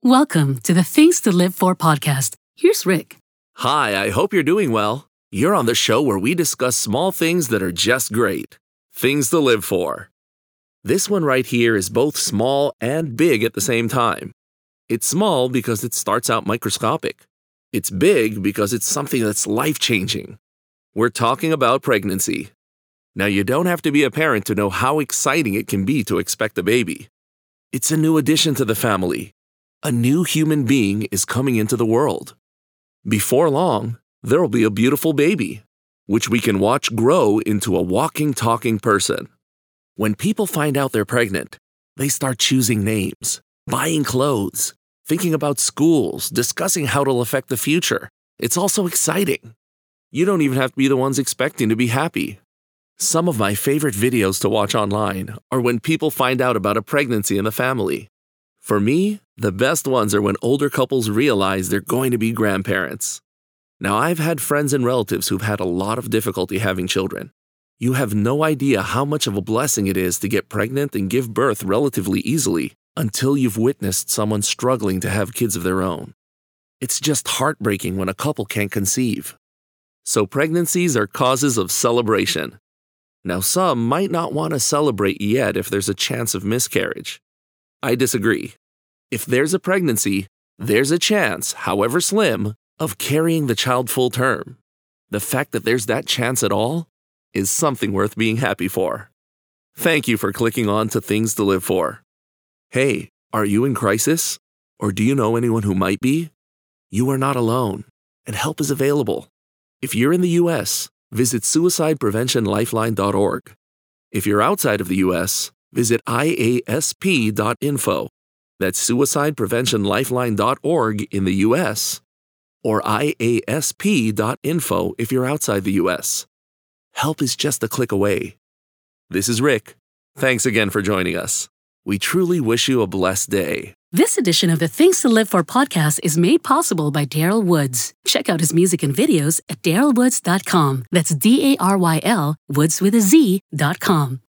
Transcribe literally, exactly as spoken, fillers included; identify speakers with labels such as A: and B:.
A: Welcome to the Things to Live For podcast. Here's Rick.
B: Hi, I hope you're doing well. You're on the show where we discuss small things that are just great. Things to live for. This one right here is both small and big at the same time. It's small because it starts out microscopic. It's big because it's something that's life-changing. We're talking about pregnancy. Now, you don't have to be a parent to know how exciting it can be to expect a baby. It's a new addition to the family. A new human being is coming into the world. Before long, there will be a beautiful baby, which we can watch grow into a walking, talking person. When people find out they're pregnant, they start choosing names, buying clothes, thinking about schools, discussing how it'll affect the future. It's all so exciting. You don't even have to be the ones expecting to be happy. Some of my favorite videos to watch online are when people find out about a pregnancy in the family. For me, the best ones are when older couples realize they're going to be grandparents. Now, I've had friends and relatives who've had a lot of difficulty having children. You have no idea how much of a blessing it is to get pregnant and give birth relatively easily until you've witnessed someone struggling to have kids of their own. It's just heartbreaking when a couple can't conceive. So pregnancies are causes of celebration. Now, some might not want to celebrate yet if there's a chance of miscarriage. I disagree. If there's a pregnancy, there's a chance, however slim, of carrying the child full term. The fact that there's that chance at all is something worth being happy for. Thank you for clicking on to Things to Live For. Hey, are you in crisis? Or do you know anyone who might be? You are not alone, and help is available. If you're in the U S, visit suicide prevention lifeline dot org. If you're outside of the U S, visit I A S P dot info. That's suicide prevention lifeline dot org in the U S, or I A S P dot info if you're outside the U S. Help is just a click away. This is Rick. Thanks again for joining us. We truly wish you a blessed day.
A: This edition of the Things to Live For podcast is made possible by Daryl Woods. Check out his music and videos at daryl woods dot com. That's D A R Y L, Woods with a Z, dot com.